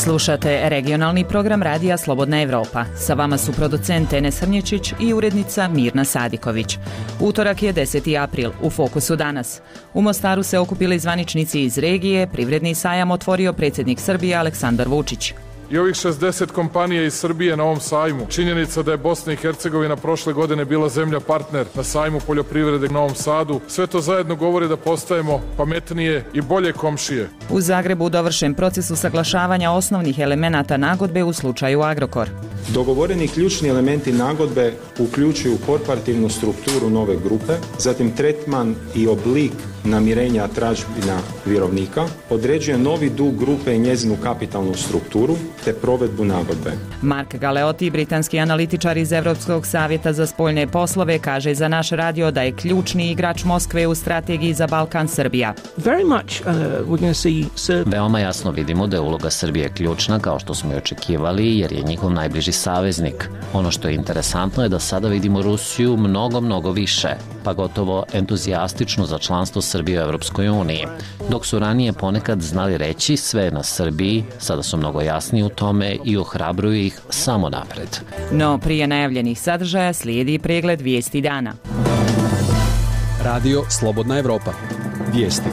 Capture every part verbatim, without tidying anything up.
Slušate regionalni program Radija Slobodna Evropa. Sa vama su producent Enes Hrnječić i urednica Mirna Sadiković. Utorak je deseti april, u fokusu danas. U Mostaru se okupili zvaničnici iz regije, privredni sajam otvorio predsjednik Srbije Aleksandar Vučić. I ovih šezdeset kompanija iz Srbije na ovom sajmu. Činjenica da je Bosna i Hercegovina prošle godine bila zemlja partner na sajmu poljoprivrede u Novom Sadu. Sve to zajedno govori da postajemo pametnije i bolje komšije. U Zagrebu dovršen proces usaglašavanja osnovnih elemenata nagodbe u slučaju Agrokor. Dogovoreni ključni elementi nagodbe uključuju korporativnu strukturu nove grupe, zatim tretman i oblik namirenja tražbina vjerovnika, određuje novi dug grupe i njezinu kapitalnu strukturu, te provedbu nagodbe. Mark Galeotti, britanski analitičar iz Evropskog savjeta za spoljne poslove, kaže za naš radio da je ključni igrač Moskve u strategiji za Balkan Srbija. Very much, uh, we're going to see Ser- Veoma jasno vidimo da je uloga Srbije ključna, kao što smo i očekivali, jer je njihov najbliži saveznik. Ono što je interesantno je da sada vidimo Rusiju mnogo, mnogo više, pa gotovo entuzijastično za članstvo Srbije u Evropskoj uniji. Dok su ranije ponekad znali reći sve na Srbiji, sada su mnogo jasni u tome i ohrabruju ih samo napred. No prije najavljenih sadržaja slijedi pregled vijesti dana. Radio Slobodna Evropa. Vijesti.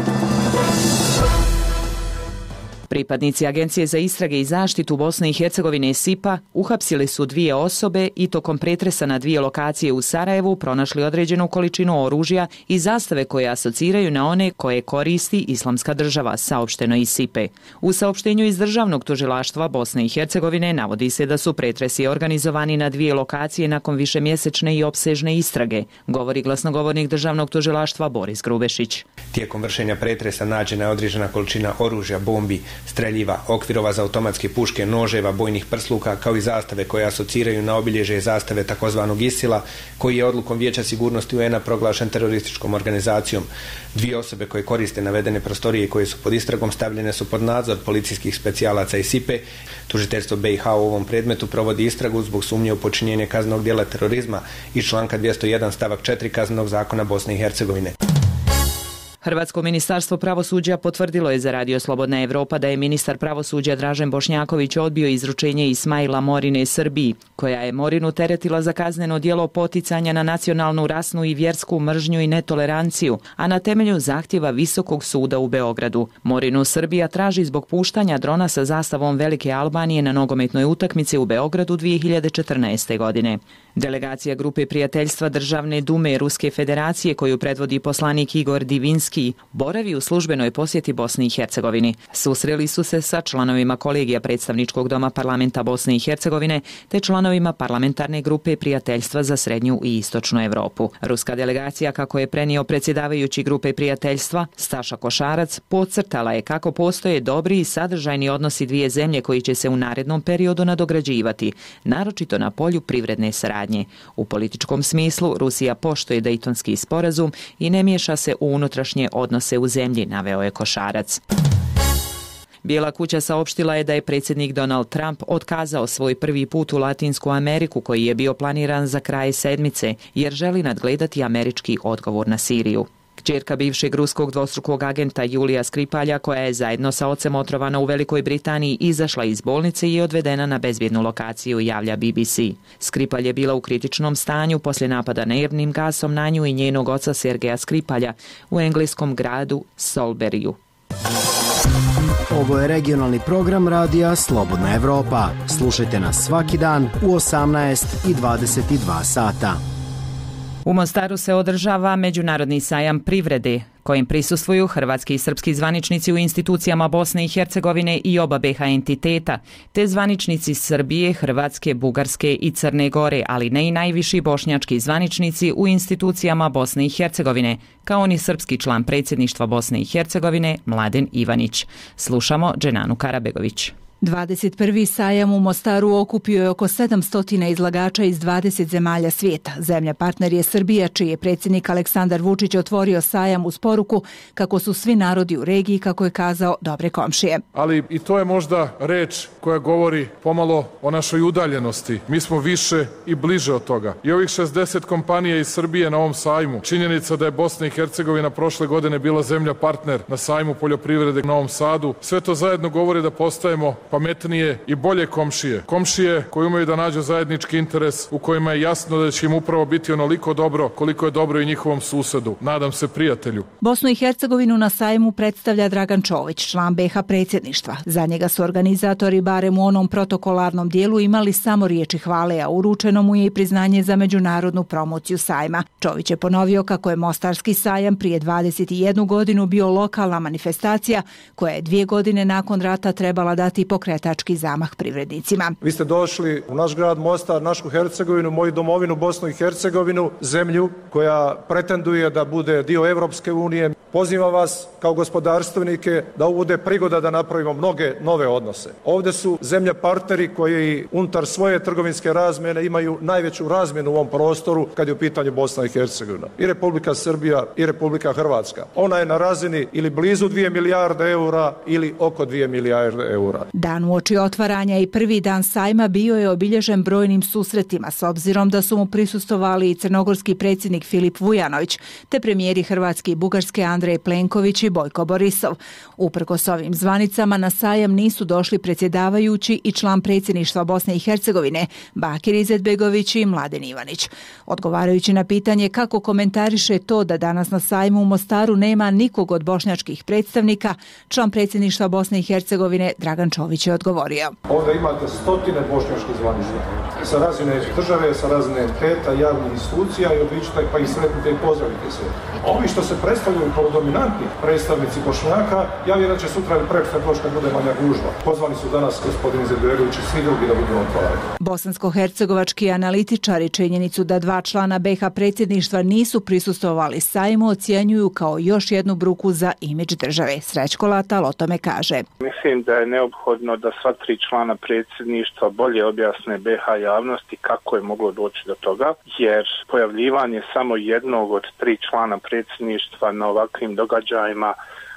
Pripadnici Agencije za istrage i zaštitu Bosne i Hercegovine S I P A uhapsili su dvije osobe i tokom pretresa na dvije lokacije u Sarajevu pronašli određenu količinu oružja i zastave koje asociraju na one koje koristi Islamska država, saopšteno iz S I P E. U saopštenju iz Državnog tužilaštva Bosne i Hercegovine navodi se da su pretresi organizovani na dvije lokacije nakon višemjesečne i opsežne istrage, govori glasnogovornik Državnog tužilaštva Boris Grubešić. Tijekom vršenja pretresa nađena je određena količina oružja, bombi, streljiva, okvirova za automatske puške, noževa, bojnih prsluka, kao i zastave koje asociraju na obilježje zastave takozvanog ISIL-a, koji je odlukom Vijeća sigurnosti U N A proglašen terorističkom organizacijom. Dvije osobe koje koriste navedene prostorije i koje su pod istragom stavljene su pod nadzor policijskih specijalaca i S I P E. Tužiteljstvo B i H u ovom predmetu provodi istragu zbog sumnje u počinjenje kaznenog djela terorizma iz članka dvjesto jedan stavak četiri Kaznenog zakona Bosne i Hercegovine. Hrvatsko ministarstvo pravosuđa potvrdilo je za Radio Slobodna Evropa da je ministar pravosuđa Dražen Bošnjaković odbio izručenje Ismaila Morine Srbiji, koja je Morinu teretila za kazneno djelo poticanja na nacionalnu, rasnu i vjersku mržnju i netoleranciju, a na temelju zahtjeva Visokog suda u Beogradu. Morinu Srbija traži zbog puštanja drona sa zastavom Velike Albanije na nogometnoj utakmici u Beogradu dvije hiljade četrnaeste. godine. Delegacija Grupe prijateljstva Državne dume Ruske federacije, koju predvodi poslanik Igor Divinski, boravi u službenoj posjeti Bosni i Hercegovini. Susreli su se sa članovima kolegija predstavničkog doma parlamenta Bosne i Hercegovine te članovima parlamentarne grupe prijateljstva za srednju i istočnu Evropu. Ruska delegacija, kako je prenio predsjedavajući Grupe prijateljstva Staša Košarac, podcrtala je kako postoje dobri i sadržajni odnosi dvije zemlje koji će se u narednom periodu nadograđivati, naročito na polju privredne saradnje. U političkom smislu Rusija poštuje Dejtonski sporazum i ne miješa se u unutrašnje odnose u zemlji, naveo je Košarac. Bijela kuća saopštila je da je predsjednik Donald Trump otkazao svoj prvi put u Latinsku Ameriku koji je bio planiran za kraj sedmice, jer želi nadgledati američki odgovor na Siriju. Kćerka bivšeg ruskog dvostrukog agenta Julija Skripalja, koja je zajedno sa ocem otrovana u Velikoj Britaniji, izašla iz bolnice i je odvedena na bezbjednu lokaciju, javlja B B C. Skripalj je bila u kritičnom stanju poslije napada nervnim gasom na nju i njenog oca Sergeja Skripalja u engleskom gradu Salisburyu. Ovo je regionalni program Radija Slobodna Evropa. Slušajte nas svaki dan u osamnaest i dvadeset dva sata. U Mostaru se održava Međunarodni sajam privrede, kojim prisustvuju hrvatski i srpski zvaničnici u institucijama Bosne i Hercegovine i oba B H entiteta, te zvaničnici Srbije, Hrvatske, Bugarske i Crne Gore, ali ne i najviši bošnjački zvaničnici u institucijama Bosne i Hercegovine, kao ni srpski član predsjedništva Bosne i Hercegovine Mladen Ivanić. Slušamo Dženanu Karabegović. dvadeset prvi sajam u Mostaru okupio je oko sedamsto izlagača iz dvadeset zemalja svijeta. Zemlja partner je Srbija, čiji je predsjednik Aleksandar Vučić otvorio sajam uz poruku kako su svi narodi u regiji, kako je kazao, dobre komšije. Ali i to je možda reč koja govori pomalo o našoj udaljenosti. Mi smo više i bliže od toga. I ovih šezdeset kompanija iz Srbije na ovom sajmu, činjenica da je Bosna i Hercegovina prošle godine bila zemlja partner na sajmu poljoprivrede u Novom Sadu, sve to zajedno govori da postajemo pametnije i bolje komšije. Komšije koji umeju da nađu zajednički interes, u kojima je jasno da će im upravo biti onoliko dobro koliko je dobro i njihovom susedu. Nadam se prijatelju. Bosnu i Hercegovinu na sajmu predstavlja Dragan Čović, član be ha predsjedništva. Za njega su organizatori barem u onom protokolarnom dijelu imali samo riječi hvale, a uručeno mu je i priznanje za međunarodnu promociju sajma. Čović je ponovio kako je Mostarski sajam prije dvadeset jednu godinu bio lokalna manifestacija koja je dvije godine nakon rata trebala dati pokretački zamah privrednicima. Vi ste došli u naš grad Mostar, našu Hercegovinu, moju domovinu Bosnu i Hercegovinu, zemlju koja pretenduje da bude dio Evropske unije. Pozivam vas kao gospodarstvenike da ovo bude prigoda da napravimo mnoge nove odnose. Ovdje su zemlje partneri koji unutar svoje trgovinske razmjene imaju najveću razmjenu u ovom prostoru kad je u pitanju Bosna i Hercegovina. I Republika Srbija i Republika Hrvatska. Ona je na razini ili blizu dvije milijarde eura ili oko dvije milijarde eura. Dan uoči otvaranja i prvi dan sajma bio je obilježen brojnim susretima s obzirom da su mu prisustvovali i crnogorski predsjednik Filip Vujanović te premijeri Hrvatske i Bugarske Andrej Plenković i Bojko Borisov. Uprkos ovim zvanicama na sajam nisu došli predsjedavajući i član predsjedništva Bosne i Hercegovine Bakir Izetbegović i Mladen Ivanić. Odgovarajući na pitanje kako komentariše to da danas na sajmu u Mostaru nema nikog od bošnjačkih predstavnika, član predsjedništva Bosne i Hercegovine Dragan Čović je odgovorio. Ovdje imate stotine bošnjačkih zvaničnika sa razine države, sa razine entiteta, javnih institucija i običite pa ih sretnite i pozdravite se. Ovi što se predstavljaju kao dominantni predstavnici Bošnjaka, ja vjerujem da će sutra ili prekosutra doći kad bude manja gužva. Pozvani su danas gospodin Izetbegović i svi drugi da budu otvarani. Bosansko-hercegovački analitičari činjenicu da dva člana be ha predsjedništva nisu prisustvovali sajmu ocjenjuju kao još jednu bruku za imidž države. Srećko Latal o tome kaže. Mislim da je neophodno da sva tri člana predsjedništva bolje objasne be ha javnosti kako je moglo doći do toga, jer pojavljivanje samo jednog od tri člana predsjedništva na ovakvim događajima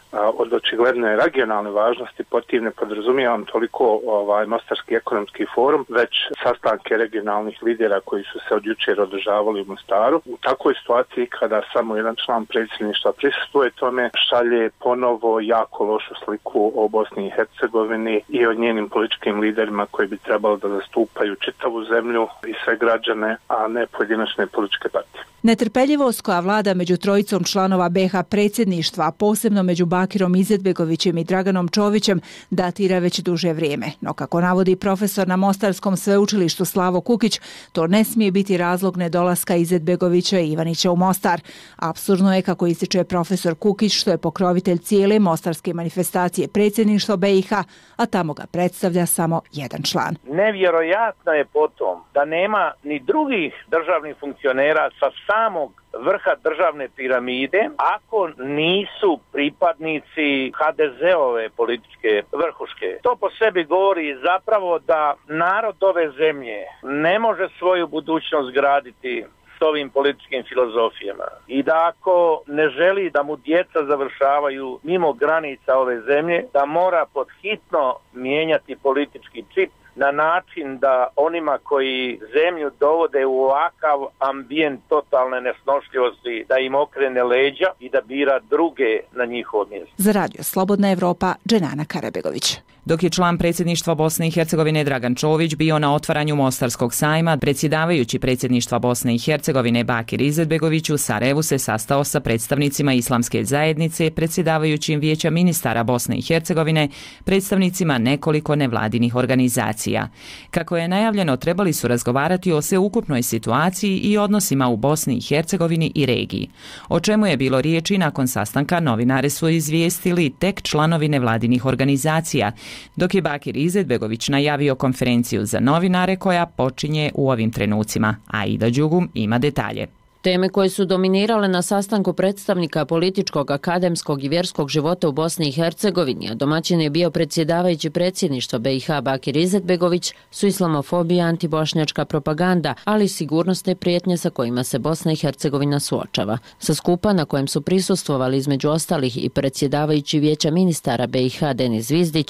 od očigledne regionalne važnosti, potiv ne podrazumijevam toliko ovaj Mostarski ekonomski forum, već sastanke regionalnih lidera koji su se od jučer održavali u Mostaru. U takvoj situaciji kada samo jedan član predsjedništva prisustvuje tome, šalje ponovo jako lošu sliku o Bosni i Hercegovini i o njenim političkim liderima koji bi trebalo da zastupaju čitavu zemlju i sve građane, a ne pojedinačne političke partije. Netrpeljivost koja vlada među trojicom članova be ha predsjedništva, a posebno među Bakirom Izetbegovićem i Draganom Čovićem, datira već duže vrijeme. No kako navodi profesor na Mostarskom sveučilištu Slavo Kukić, to ne smije biti razlog nedolaska Izetbegovića i Ivanića u Mostar. Apsurdno je, kako ističe profesor Kukić, što je pokrovitelj cijele mostarske manifestacije predsjedništva be i ha, a tamo ga predstavlja samo jedan član. Nevjerojatno je potom da nema ni drugih državnih funkcionera sa samog vrha državne piramide ako nisu pripadnici ha de zeove političke vrhuške. To po sebi govori zapravo da narod ove zemlje ne može svoju budućnost graditi s ovim političkim filozofijama i da ako ne želi da mu djeca završavaju mimo granica ove zemlje, da mora podhitno mijenjati politički čip na način da onima koji zemlju dovode u ovakav ambijent totalne nesnošljivosti, da im okrene leđa i da bira druge na njihovo mjesto. Za Radio Slobodna Evropa, Dženana Karabegović. Dok je član predsjedništva Bosne i Hercegovine Dragan Čović bio na otvaranju Mostarskog sajma, predsjedavajući predsjedništva Bosne i Hercegovine Bakir Izetbegović u Sarajevu se sastao sa predstavnicima islamske zajednice, predsjedavajućim vijeća ministara Bosne i Hercegovine, predstavnicima nekoliko nevladinih organizacija. Kako je najavljeno, trebali su razgovarati o sveukupnoj situaciji i odnosima u Bosni i Hercegovini i regiji. O čemu je bilo riječi nakon sastanka, novinare su izvijestili tek članovi nevladinih organizacija, dok je Bakir Izetbegović najavio konferenciju za novinare koja počinje u ovim trenucima. Aida Đugum ima detalje. Teme koje su dominirale na sastanku predstavnika političkog, akademskog i vjerskog života u Bosni i Hercegovini, a domaćin je bio predsjedavajući predsjedništva be i ha Bakir Izetbegović, su islamofobija, antibošnjačka propaganda, ali i sigurnosne prijetnje sa kojima se Bosna i Hercegovina suočava. Sa skupa na kojem su prisustvovali između ostalih i predsjedavajući vijeća ministara be i ha Denis Zvizdić,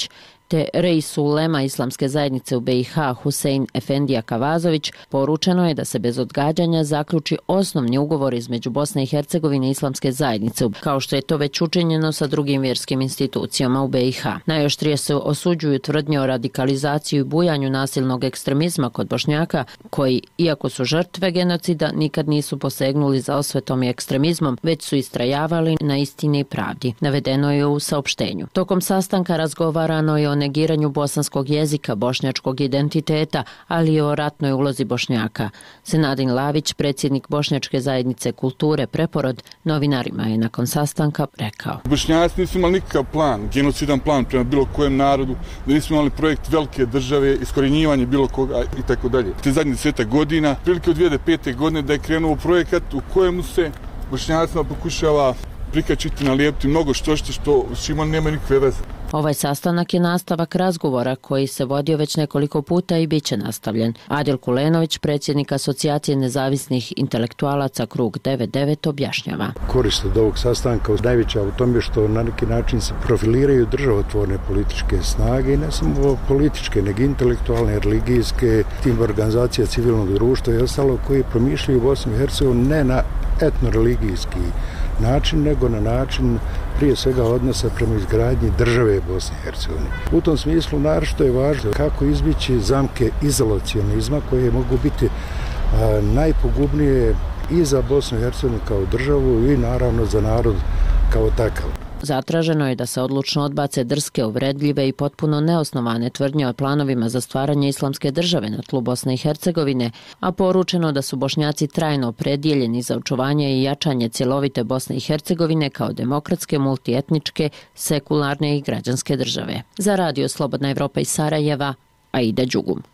te Reisul Ulema Islamske zajednice u B i H Husein Efendija Kavazović, poručeno je da se bez odgađanja zaključi osnovni ugovor između Bosne i Hercegovine i Islamske zajednice, kao što je to već učinjeno sa drugim vjerskim institucijama u B i H. Najoštrije se osuđuju tvrdnje o radikalizaciji i bujanju nasilnog ekstremizma kod Bošnjaka, koji, iako su žrtve genocida, nikad nisu posegnuli za osvetom i ekstremizmom, već su istrajavali na istini i pravdi, navedeno je u saopštenju. Tokom sastanka razgovarano je o negiranju bosanskog jezika, bošnjačkog identiteta, ali i o ratnoj ulozi Bošnjaka. Senadin Lavić, predsjednik Bošnjačke zajednice kulture Preporod, novinarima je nakon sastanka rekao: Bošnjaci nisu imali nikakav plan, genocidan plan prema bilo kojem narodu, da nisu imali projekt velike države, iskorjenjivanje bilo koga i tako dalje. Te zadnje deseta godina, prilike od dvije hiljade pete godine da je krenuo projekat u kojemu se Bošnjacima pokušava prikačiti, nalijepiti mnogo što što što s čim on nema nikakve veze. Ovaj sastanak je nastavak razgovora koji se vodio već nekoliko puta i bit će nastavljen. Adil Kulenović, predsjednik Asocijacije nezavisnih intelektualaca Krug devedeset devet, objašnjava. Korist od ovog sastanka najveća u tome što na neki način se profiliraju državotvorne političke snage i ne samo političke, nego intelektualne, religijske, tim organizacija civilnog društva i ostalo koji promišljaju Bosnu i Hercegovinu ne na etnoreligijski način, nego na način prije svega odnosa prema izgradnji države Bosne i Hercegovine. U tom smislu naročito je važno kako izbjeći zamke izolacionizma koje mogu biti a, najpogubnije i za Bosnu i Hercegovinu kao državu i naravno za narod kao takav. Zatraženo je da se odlučno odbace drske, uvredljive i potpuno neosnovane tvrdnje o planovima za stvaranje islamske države na tlu Bosne i Hercegovine, a poručeno da su Bošnjaci trajno opredjeljeni za očuvanje i jačanje cjelovite Bosne i Hercegovine kao demokratske, multietničke, sekularne i građanske države. Za Radio Slobodna Evropa iz Sarajeva, Aida Đugum.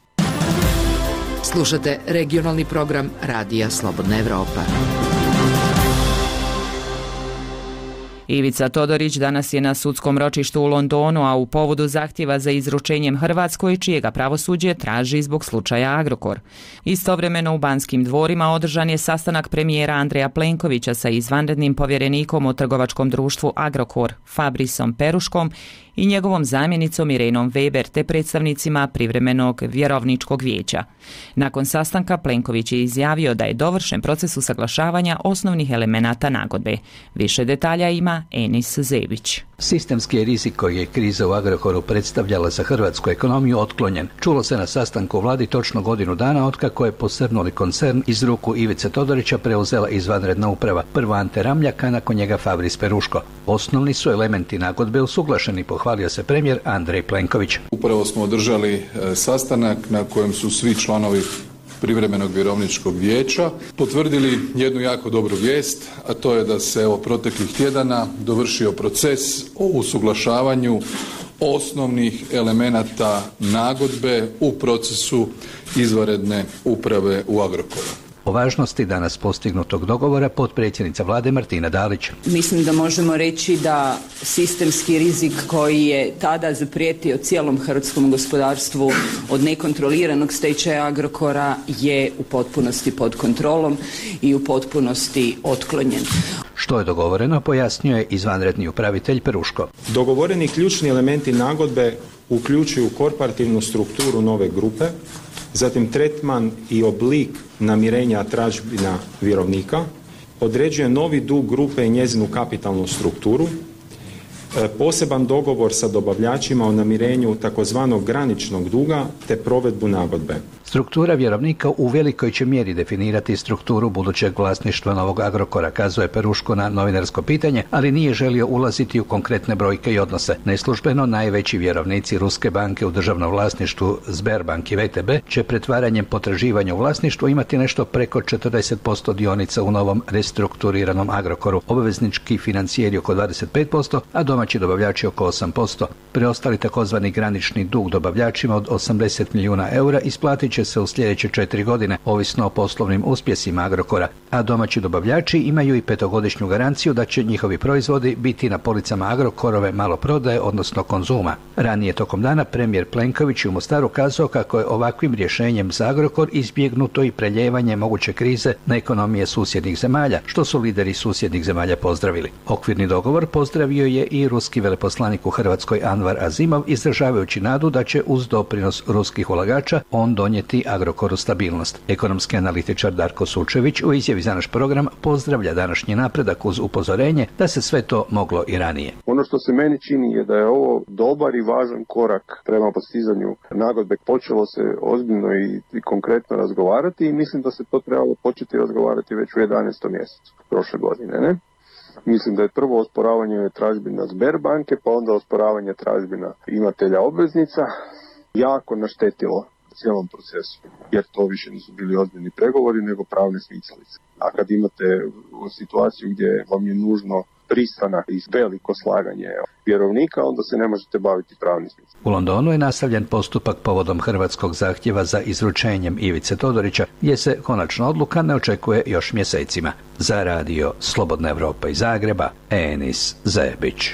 Slušate regionalni program Radija Slobodna Evropa. Ivica Todorić danas je na sudskom ročištu u Londonu, a u povodu zahtjeva za izručenjem Hrvatskoj, čijega pravosuđe traži zbog slučaja Agrokor. Istovremeno u Banskim dvorima održan je sastanak premijera Andreja Plenkovića sa izvanrednim povjerenikom u trgovačkom društvu Agrokor, Fabrisom Peruškom, i njegovom zamjenicom Irenom Weber te predstavnicima privremenog vjerovničkog vijeća. Nakon sastanka Plenković je izjavio da je dovršen proces usaglašavanja osnovnih elemenata nagodbe. Više detalja ima Enis Zebić. Sistemski je rizik koji je kriza u Agrokoru predstavljala za hrvatsku ekonomiju otklonjen. Čulo se na sastanku u vladi točno godinu dana otkako je posrnuli koncern iz ruku Ivice Todorića preuzela izvanredna uprava. Prvo Ante Ramljak, a nakon njega Fabris Peruško. Osnovni su elementi nagodbe usuglašeni, pohvalio se premijer Andrej Plenković. Upravo smo održali e, sastanak na kojem su svi članovi privremenog vjerovničkog vijeća potvrdili jednu jako dobru vijest, a to je da se evo proteklih tjedana dovršio proces o usuglašavanju osnovnih elemenata nagodbe u procesu izvanredne uprave u Agrokoru. O važnosti danas postignutog dogovora potpredsjednica vlade Martina Dalić. Mislim da možemo reći da sistemski rizik koji je tada zaprijetio cijelom hrvatskom gospodarstvu od nekontroliranog stečaja Agrokora je u potpunosti pod kontrolom i u potpunosti otklonjen. Što je dogovoreno, pojasnio je izvanredni upravitelj Peruško. Dogovoreni ključni elementi nagodbe uključuju korporativnu strukturu nove grupe, zatim tretman i oblik namirenja tražbina vjerovnika, određuje novi dug grupe i njezinu kapitalnu strukturu, poseban dogovor sa dobavljačima o namirenju takozvanog graničnog duga te provedbu nagodbe. Struktura vjerovnika u velikoj će mjeri definirati strukturu budućeg vlasništva novog Agrokora, kazuje Peruško na novinarsko pitanje, ali nije želio ulaziti u konkretne brojke i odnose. Neslužbeno najveći vjerovnici Ruske banke u državnom vlasništvu Sberbank i V T B će pretvaranjem potraživanja u vlasništvo imati nešto preko četrdeset posto dionica u novom restrukturiranom Agrokoru, obveznički financijeri oko dvadeset pet posto, a domaći dobavljači oko osam posto. Preostali takozvani granični dug dobavljačima od osamdeset milijuna eura isplatit će će se u sljedeće četiri godine, ovisno o poslovnim uspjesima Agrokora, a domaći dobavljači imaju i petogodišnju garanciju da će njihovi proizvodi biti na policama Agrokorove maloprodaje, odnosno Konzuma. Ranije tokom dana premijer Plenković u Mostaru kazao kako je ovakvim rješenjem za Agrokor izbjegnuto i preljevanje moguće krize na ekonomije susjednih zemalja, što su lideri susjednih zemalja pozdravili. Okvirni dogovor pozdravio je i ruski veleposlanik u Hrvatskoj Anvar Azimov, izražavajući nadu da će uz doprinos ruskih ulagača on donijeti Agrokoru stabilnost. Ekonomski analitičar Darko Sučević u izjavi za naš program pozdravlja današnji napredak uz upozorenje da se sve to moglo i ranije. Ono što se meni čini je da je ovo dobar i važan korak prema postizanju nagodbe. Počelo se ozbiljno i, i konkretno razgovarati i mislim da se to trebalo početi razgovarati već u jedanaestom mjesecu prošle godine, ne? Mislim da je prvo osporavanje tražbina Sberbanke, pa onda osporavanje tražbina imatelja obveznica jako naštetilo cijelom procesu, jer to više nisu bili ozbiljni pregovori, nego pravne smicalice. A kad imate situaciju gdje vam je nužno pristanak i veliko slaganje vjerovnika, onda se ne možete baviti pravnim smislom. U Londonu je nastavljen postupak povodom hrvatskog zahtjeva za izručenjem Ivice Todorića, gdje se konačna odluka ne očekuje još mjesecima. Za radio Slobodna Evropa iz Zagreba, Enis Zebić.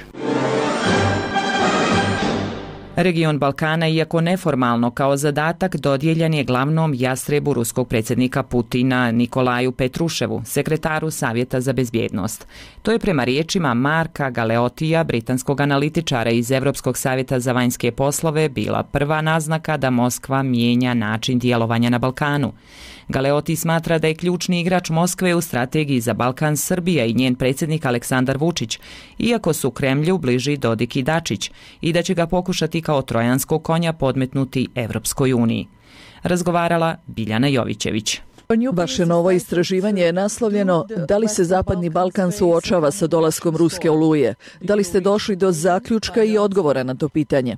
Region Balkana, iako neformalno kao zadatak, dodijeljen je glavnom jastrebu ruskog predsjednika Putina Nikolaju Petruševu, sekretaru Savjeta za bezbjednost. To je prema riječima Marka Galeotija, britanskog analitičara iz Europskog savjeta za vanjske poslove, bila prva naznaka da Moskva mijenja način djelovanja na Balkanu. Galeoti smatra da je ključni igrač Moskve u strategiji za Balkan Srbija i njen predsjednik Aleksandar Vučić, iako su Kremlju bliži Dodik i Dačić, i da će ga pokušati kao trojanskog konja podmetnuti Evropskoj uniji. Razgovarala Biljana Jovićević. Vaše novo istraživanje je naslovljeno Da li se Zapadni Balkan suočava sa dolaskom ruske oluje? Da li ste došli do zaključka i odgovora na to pitanje?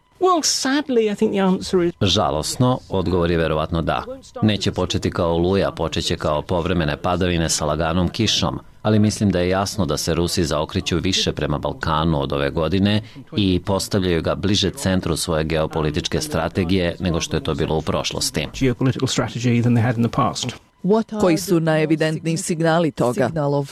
Žalosno, odgovor je verovatno da. Neće početi kao oluja, počeće kao povremene padavine sa laganom kišom, ali mislim da je jasno da se Rusi zaokreću više prema Balkanu od ove godine i postavljaju ga bliže centru svoje geopolitičke strategije nego što je to bilo u prošlosti. Koji su najevidentniji signali toga?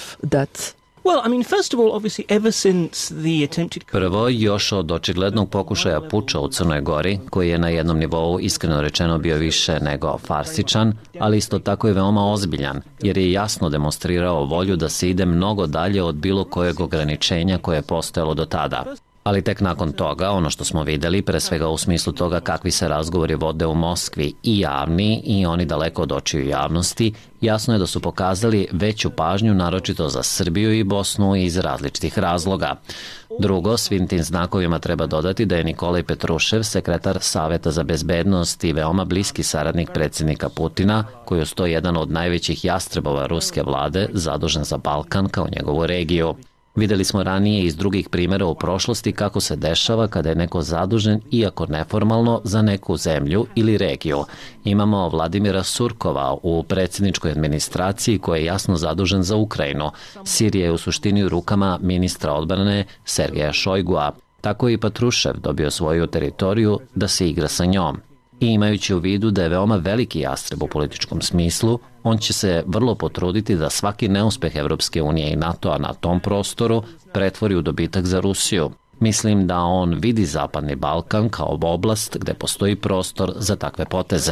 Prvo, još od očiglednog pokušaja puča u Crnoj Gori, koji je na jednom nivou iskreno rečeno bio više nego farsičan, ali isto tako i veoma ozbiljan, jer je jasno demonstrirao volju da se ide mnogo dalje od bilo kojeg ograničenja koje je postojalo do tada. Ali tek nakon toga, ono što smo vidjeli, pre svega u smislu toga kakvi se razgovori vode u Moskvi i javni i oni daleko od očiju javnosti, jasno je da su pokazali veću pažnju naročito za Srbiju i Bosnu iz različitih razloga. Drugo, svim tim znakovima treba dodati da je Nikolaj Petrušev, sekretar Savjeta za bezbednost i veoma bliski saradnik predsjednika Putina, koji je sto jedan od najvećih jastrebova ruske vlade, zadužen za Balkan kao njegovu regiju. Vidjeli smo ranije iz drugih primjera u prošlosti kako se dešava kada je neko zadužen, iako neformalno, za neku zemlju ili regiju. Imamo Vladimira Surkova u predsjedničkoj administraciji koji je jasno zadužen za Ukrajinu. Sirija je u suštini u rukama ministra odbrane Sergeja Šojgua. Tako je i Petrušev dobio svoju teritoriju da se igra sa njom. I imajući u vidu da je veoma veliki jastreb u političkom smislu, on će se vrlo potruditi da svaki neuspeh Evropske unije i NATO-a na tom prostoru pretvori u dobitak za Rusiju. Mislim da on vidi Zapadni Balkan kao oblast gde postoji prostor za takve poteze.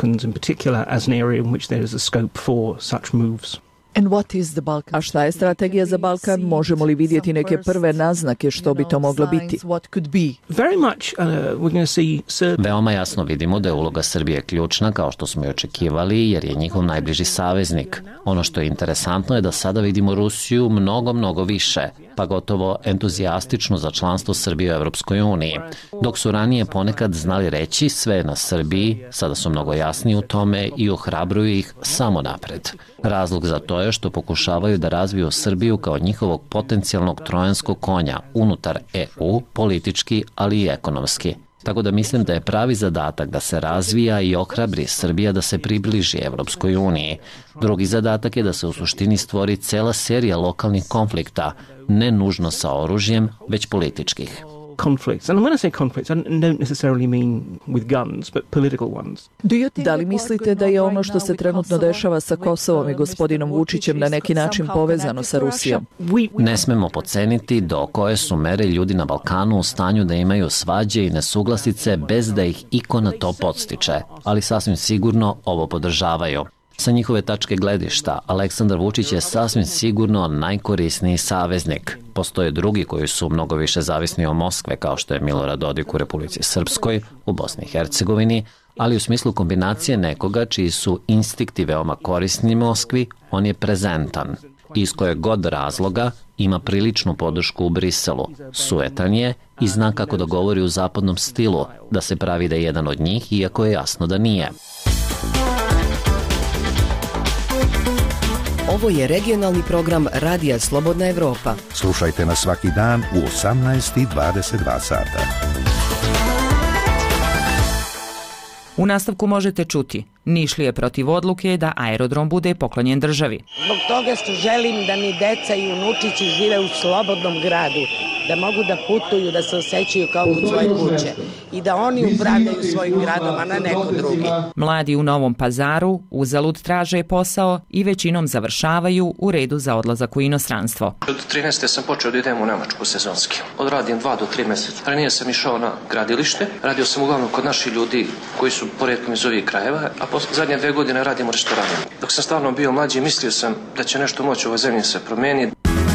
A šta je strategija za Balkan? Možemo li vidjeti neke prve naznake što bi to moglo biti? Veoma jasno vidimo da je uloga Srbije ključna, kao što smo i očekivali, jer je njihov najbliži saveznik. Ono što je interesantno je da sada vidimo Rusiju mnogo, mnogo više, pa gotovo entuzijastično za članstvo Srbije u Evropskoj uniji. Dok su ranije ponekad znali reći sve je na Srbiji, sada su mnogo jasniji u tome i ohrabruju ih samo napred. Razlog za to je što pokušavaju da razviju Srbiju kao njihovog potencijalnog trojanskog konja unutar E U, politički, ali i ekonomski. Tako da mislim da je pravi zadatak da se razvija i ohrabri Srbija da se približi Evropskoj uniji. Drugi zadatak je da se u suštini stvori cela serija lokalnih konflikta, ne nužno sa oružjem, već političkih. conflicts, and when I say conflicts, I don't necessarily mean with guns, but political ones. Da li mislite da je ono što se trenutno dešava sa Kosovom i gospodinom Vučićem na neki način povezano sa Rusijom? Ne smemo podceniti do koje su mere ljudi na Balkanu u stanju da imaju svađe i nesuglasice bez da ih iko na to podstiče, ali sasvim sigurno ovo podržavaju. Sa njihove tačke gledišta, Aleksandar Vučić je sasvim sigurno najkorisniji saveznik. Postoje drugi koji su mnogo više zavisni od Moskve, kao što je Milorad Dodik u Republici Srpskoj, u Bosni i Hercegovini, ali u smislu kombinacije nekoga čiji su instinkti veoma korisni Moskvi, on je prezentan. Iz kojeg god razloga ima priličnu podršku u Briselu. Suetan je i zna kako da govori u zapadnom stilu, da se pravi da je jedan od njih, iako je jasno da nije. Ovo je regionalni program Radija Slobodna Evropa. Slušajte nas svaki dan u osamnaest i dvadeset dva sata. U nastavku možete čuti: Nišlije protiv odluke da aerodrom bude poklonjen državi. Zbog toga što želim da mi deca i unučići žive u slobodnom gradu, da mogu da putuju, da se osjećaju kao kod svoje kuće i da oni upravljaju svojim gradom, a ne neko drugi. Mladi u Novom Pazaru uzalud traže posao i većinom završavaju u redu za odlazak u inostranstvo. Od trinaeste sam počeo da idem u Nemačku sezonski. Odradim dva do tri mjeseca. Ranije sam išao na gradilište, radio sam uglavnom kod naših ljudi koji su poredkom iz ovih krajeva, a posle zadnje dve godine radim u restoranu. Dok sam stalno bio mlađi, mislio sam da će nešto moći u ovoj zemlji se promijeniti.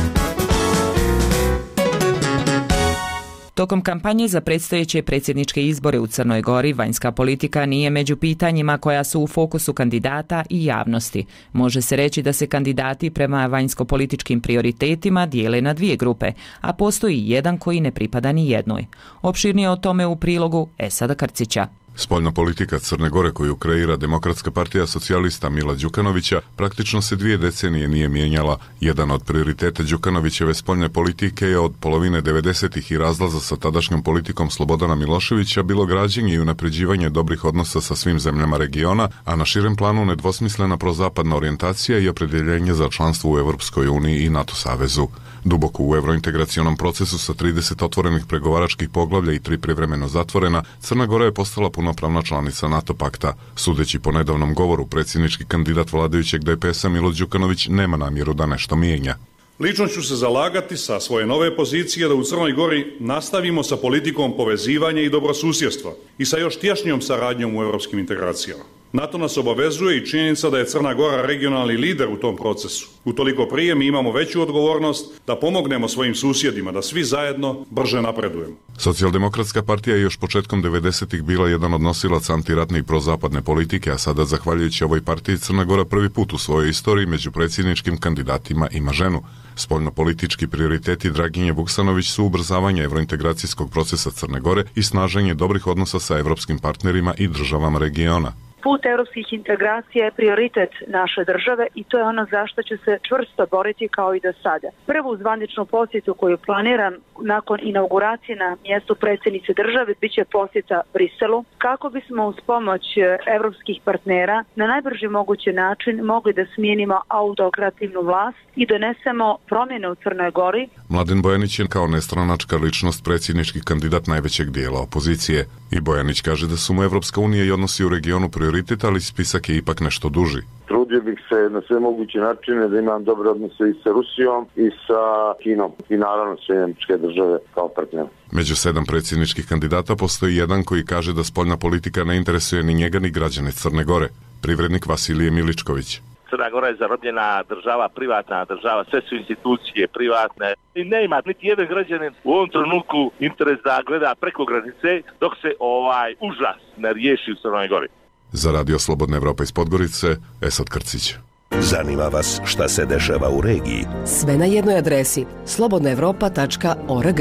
Tokom kampanje za predstojeće predsjedničke izbore u Crnoj Gori vanjska politika nije među pitanjima koja su u fokusu kandidata i javnosti. Može se reći da se kandidati prema vanjsko-političkim prioritetima dijele na dvije grupe, a postoji jedan koji ne pripada ni jednoj. Opširnije o tome u prilogu Esada Krcića. Spoljna politika Crne Gore koju kreira Demokratska partija socijalista Mila Đukanovića praktično se dvije decenije nije mijenjala. Jedan od prioriteta Đukanovićeve spoljne politike je od polovine devedesetih i razlaza sa tadašnjom politikom Slobodana Miloševića bilo građenje i unapređivanje dobrih odnosa sa svim zemljama regiona, a na širem planu nedvosmislena prozapadna orijentacija i opredjeljenje za članstvo u Evropskoj uniji i NATO savezu. Duboko u evrointegracionom procesu sa trideset otvorenih pregovaračkih poglavlja i tri privremeno zatvorena, Crna Gora je postala punopravna članica NATO pakta. Sudeći po nedavnom govoru, predsjednički kandidat vladajućeg D P S-a Milo Đukanović nema namjeru da nešto mijenja. Lično ću se zalagati sa svoje nove pozicije da u Crnoj Gori nastavimo sa politikom povezivanja i dobrosusjedstva i sa još tješnjom saradnjom u evropskim integracijama. Na to nas obavezuje i činjenica da je Crna Gora regionalni lider u tom procesu. Utoliko prije mi imamo veću odgovornost da pomognemo svojim susjedima, da svi zajedno brže napredujemo. Socijaldemokratska partija je još početkom devedesetih bila jedan od nosilaca antiratne i prozapadne politike, a sada, zahvaljujući ovoj partiji, Crna Gora prvi put u svojoj istoriji među predsjedničkim kandidatima ima ženu. Spoljno-politički prioriteti Draginje Vuksanović su ubrzavanje evrointegracijskog procesa Crne Gore i snaženje dobrih odnosa sa evropskim partnerima i državama regiona. Put europskih integracija je prioritet naše države i to je ono zašto će se čvrsto boriti kao i do sada. Prvu zvaničnu posjetu koju planiram nakon inauguracije na mjestu predsjednice države bit će posjeta Briselu, kako bismo uz pomoć europskih partnera na najbrži mogući način mogli da smijenimo autokrativnu vlast i donesemo promjene u Crnoj Gori. Mladen Bojanić je kao nestranačka ličnost predsjednički kandidat najvećeg dijela opozicije. I Bojanić kaže da su mu Evropska unija i odnosi u regionu prioritet, ali spisak je ipak nešto duži. Trudio bih se na sve moguće načine da imam dobre odnose i sa Rusijom i sa Kinom i naravno sve američke države kao partner. Među sedam predsjedničkih kandidata postoji jedan koji kaže da spoljna politika ne interesuje ni njega ni građane Crne Gore. Privrednik Vasilije Miličković. Crna Gora je zarobljena država, privatna država, sve su institucije privatne i ne ima niti jedan građanin u ovom trenutku interes da gleda preko granice dok se ovaj užas ne riješi u Crnoj Gori. Za Radio Slobodna Evropa iz Podgorice, Esad Krcić. Zanima vas šta se dešava u regiji? Sve na jednoj adresi slobodna evropa tačka org.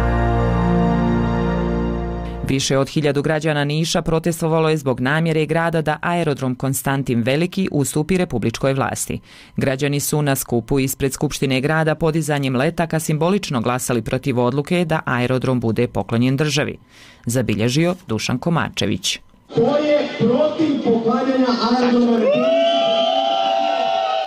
Više od hiljadu građana Niša protestovalo je zbog namjere grada da aerodrom Konstantin Veliki ustupi republičkoj vlasti. Građani su na skupu ispred Skupštine grada podizanjem letaka simbolično glasali protiv odluke da aerodrom bude poklonjen državi. Zabilježio Dušan Komačević. Ko je protiv poklanjanja aerodroma Republike?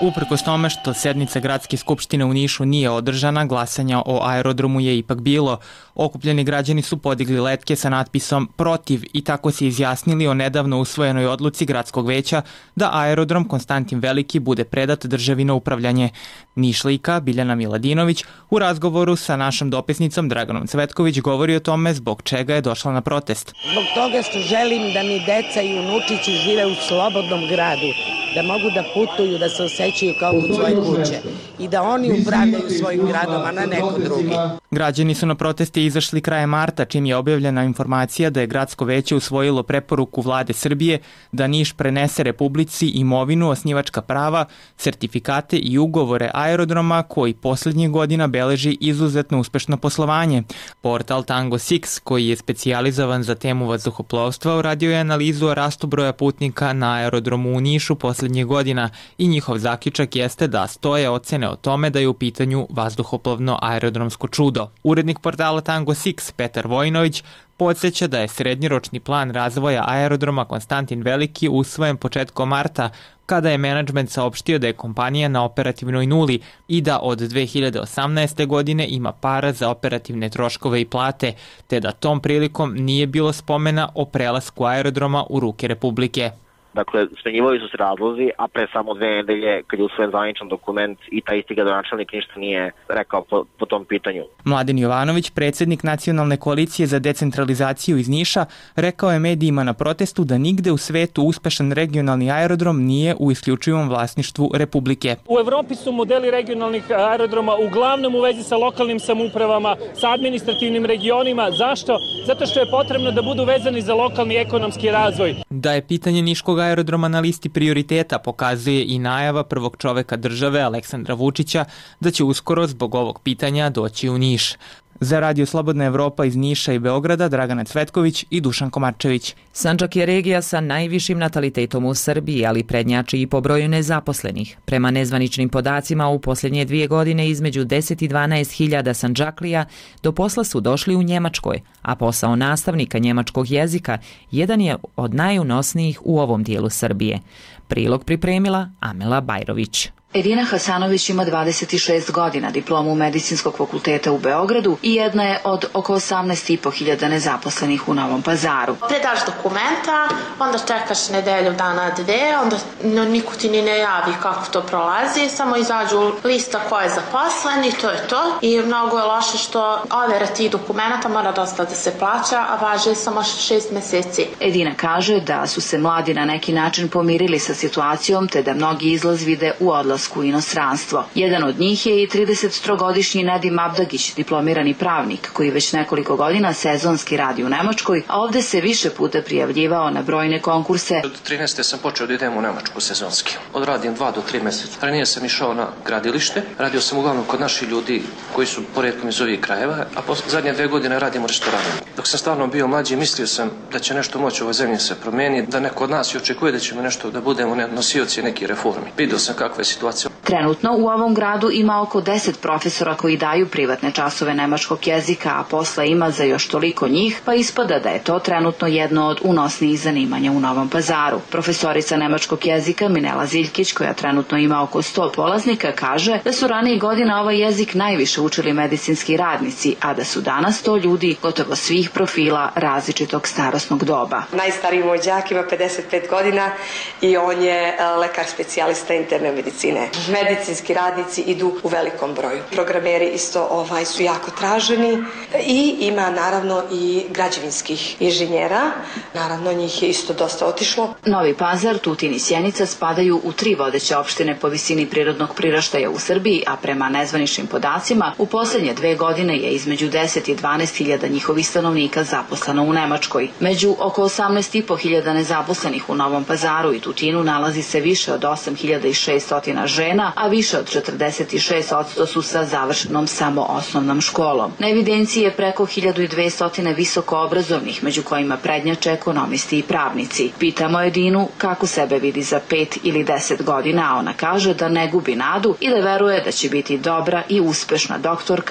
Uprkos tome što sednica Gradske skupštine u Nišu nije održana, glasanja o aerodromu je ipak bilo. Okupljeni građani su podigli letke sa natpisom protiv i tako se izjasnili o nedavno usvojenoj odluci Gradskog veća da aerodrom Konstantin Veliki bude predat državi na upravljanje. Nišlijka Biljana Miladinović u razgovoru sa našom dopisnicom Draganom Cvetković govori o tome zbog čega je došla na protest. Zbog toga što želim da mi deca i unučići žive u slobodnom gradu, da mogu da putuju, da se osjećaju kao kod svoje kuće i da oni upravljaju svojim gradom, a ne neko drugi. Građani su na proteste izašli krajem marta, čim je objavljena informacija da je Gradsko veće usvojilo preporuku Vlade Srbije da Niš prenese Republici imovinu, osnivačka prava, sertifikate i ugovore aerodroma koji posljednjih godina beleži izuzetno uspešno poslovanje. Portal Tango šest, koji je specijalizovan za temu vazduhoplovstva, uradio je analizu o rastu broja putnika na aerodromu u Nišu posljednjih godina i njihov zaključak jeste da stoje ocene o tome da je u pitanju vazduhoplovno aerodromsko čudo. Urednik portala Tango šest, Petar Vojinović, podsjeća da je srednjoročni plan razvoja aerodroma Konstantin Veliki usvojen početkom marta, kada je menadžment saopštio da je kompanija na operativnoj nuli i da od dve hiljade osamnaeste. godine ima para za operativne troškove i plate, te da tom prilikom nije bilo spomena o prelasku aerodroma u ruke Republike. Dakle, smenjivali su se razlozi, a pre samo dve nedelje, kad je usvojen zvaničan dokument i taj isti gradonačelnik ništa nije rekao po, po tom pitanju. Mladen Jovanović, predsjednik Nacionalne koalicije za decentralizaciju iz Niša, rekao je medijima na protestu da nigde u svetu uspešan regionalni aerodrom nije u isključivom vlasništvu Republike. U Evropi su modeli regionalnih aerodroma uglavnom u vezi sa lokalnim samoupravama, sa administrativnim regionima. Zašto? Zato što je potrebno da budu vezani za lokalni ekonomski razvoj. Da je pitanje niškog aerodroma na listi prioriteta pokazuje i najava prvog čoveka države Aleksandra Vučića da će uskoro zbog ovog pitanja doći u Niš. Za Radio Slobodna Evropa iz Niša i Beograda, Dragana Cvetković i Dušan Komarčević. Sandžak je regija sa najvišim natalitetom u Srbiji, ali prednjači i po broju nezaposlenih. Prema nezvaničnim podacima, u posljednje dvije godine između deset i dvanaest hiljada Sandžaklija do posla su došli u Njemačkoj, a posao nastavnika njemačkog jezika jedan je od najunosnijih u ovom dijelu Srbije. Prilog pripremila Amela Bajrović. Edina Hasanović ima dvadeset šest godina, diplomu Medicinskog fakulteta u Beogradu i jedna je od oko osamnaest i po hiljada nezaposlenih u Novom Pazaru. Predaš dokumenta, onda čekaš nedelju dana dve, onda no, niko ti ni ne javi kako to prolazi, samo izađu lista ko je zaposlen i to je to. I mnogo je loše što overa tih dokumenta mora dosta da se plaća, a važe samo šest meseci. Edina kaže da su se mladi na neki način pomirili sa situacijom, te da mnogi izlaz vide u odlasku u inostranstvo. Jedan od njih je i tridesettrogodišnji Nedim Abdagić, diplomirani pravnik, koji već nekoliko godina sezonski radi u Nemačkoj, a ovde se više puta prijavljivao na brojne konkurse. Od trinaeste sam počeo da idem u Nemačku sezonski. Odradim dva do tri meseca. Ranije sam išao na gradilište, radio sam uglavnom kod naših ljudi koji su poredkom iz ovih krajeva, a posle zadnje dve godine radim u restoranu. Dok sam stvarno bio mlađi, mislio sam da će nešto moći u ovoj zemlji se promijeniti, da neko od nas i očekuje da ćemo nešto da budemo nosioci nekih reformi. Vidio sam kakva je situacija. Trenutno u ovom gradu ima oko deset profesora koji daju privatne časove nemačkog jezika, a posla ima za još toliko njih, pa ispada da je to trenutno jedno od unosnijih zanimanja u Novom Pazaru. Profesorica nemačkog jezika Minela Ziljkić, koja trenutno ima oko sto polaznika, kaže da su ranije godina ovaj jezik najviše učili medicinski radnici, a da su danas to ljudi gotovo svih profila različitog starosnog doba. Najstariji moj đak ima pedeset pet godina i on je lekar specijalista interne medicine. Medicinski radnici idu u velikom broju. Programeri isto ovaj su jako traženi i ima naravno i građevinskih inženjera. Naravno njih je isto dosta otišlo. Novi Pazar, Tutin i Sjenica spadaju u tri vodeće opštine po visini prirodnog priraštaja u Srbiji, a prema nezvaničnim podacima u posljednje dve godine je između deset i dvanaest hiljada njihovih stanovnika zaposleno u Nemačkoj. Među oko osamnaest i po hiljada nezaposlenih u Novom Pazaru i Tutinu nalazi se više od osam hiljada šessto žena, a više od četrdeset šest posto su sa završenom samo osnovnom školom. Na evidenciji je preko hiljadu dvesta visoko obrazovnih, među kojima prednjače ekonomisti i pravnici. Pitamo Edinu kako sebe vidi za pet ili deset godina, a ona kaže da ne gubi nadu i da veruje da će biti dobra i uspešna doktorka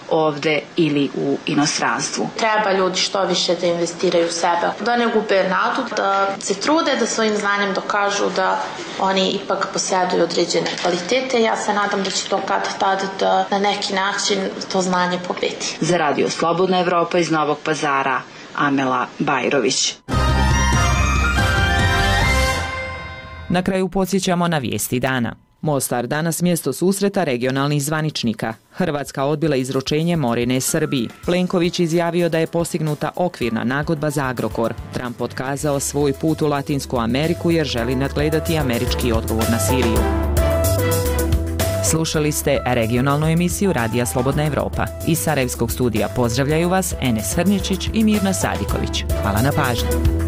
ovde ili u inostranstvu. Treba ljudi što više da investiraju u sebe, da ne gube nadu, da se trude da svojim znanjem dokažu da oni ipak posjeduju određene kvalitete. Ja se nadam da će to kad tad da na neki način to znanje pobedi. Za Radio Slobodna Evropa iz Novog Pazara, Amela Bajrović. Na kraju podsjećamo na vijesti dana. Mostar danas mjesto susreta regionalnih zvaničnika. Hrvatska odbila izručenje Morine Srbiji. Plenković izjavio da je postignuta okvirna nagodba za Agrokor. Trump otkazao svoj put u Latinsku Ameriku jer želi nadgledati američki odgovor na Siriju. Slušali ste regionalnu emisiju Radija Slobodna Evropa. Iz Sarajevskog studija pozdravljaju vas Enes Hrničić i Mirna Sadiković. Hvala na pažnji.